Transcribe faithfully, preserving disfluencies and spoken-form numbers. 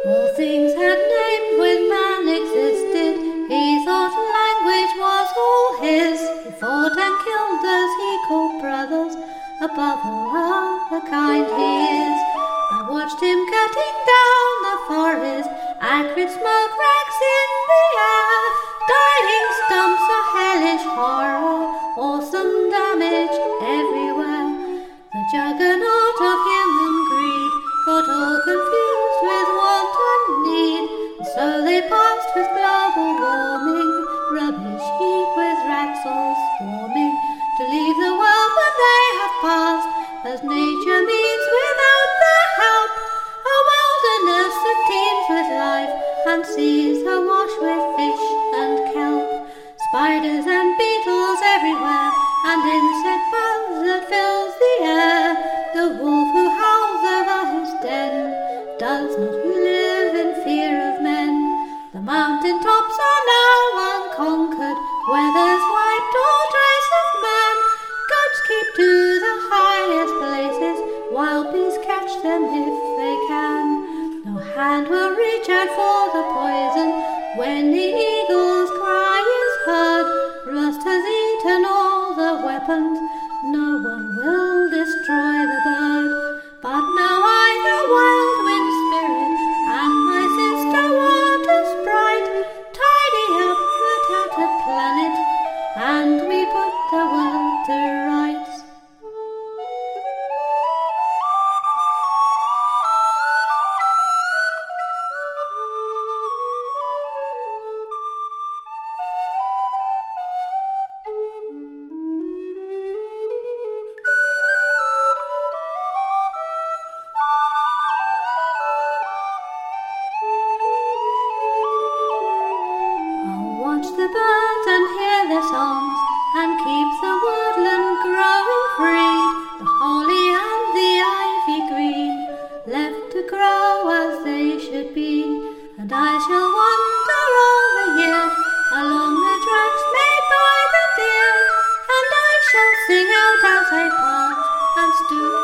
All things had names when man existed. He thought language was all his. He fought and killed as he called brothers. Above all other kind he is. I watched him cutting down the forest. Acrid smoke rags in the air. Dying stumps, a hellish horror. Awesome damage everywhere. The juggernaut of human greed got all confused with want and need. And so they passed with global warming, rubbish heap with rats all swarming, to leave the world when they have passed, as nature means without their help. A wilderness that teems with life, and seas awash with fish and kelp. Spiders and beetles everywhere, and insect buzz that fills the air. The wolf who howls over his den does not live in fear of men. The mountain tops are now unconquered, where there's wiped all trace of man. Goats keep to the highest places, wild bees catch them if they can. No hand will reach out for the poison when the eagle's cry is heard. Rust has eaten all the weapons, no one will destroy the bird. But now I, the wild wind spirit, and my sister water sprite, tidy up the tattered planet, and we put the world to rights. Watch the birds and hear their songs, and keep the woodland growing free. The holly and the ivy green, left to grow as they should be. And I shall wander all the year along the tracks made by the deer, and I shall sing out as I pass, and stoop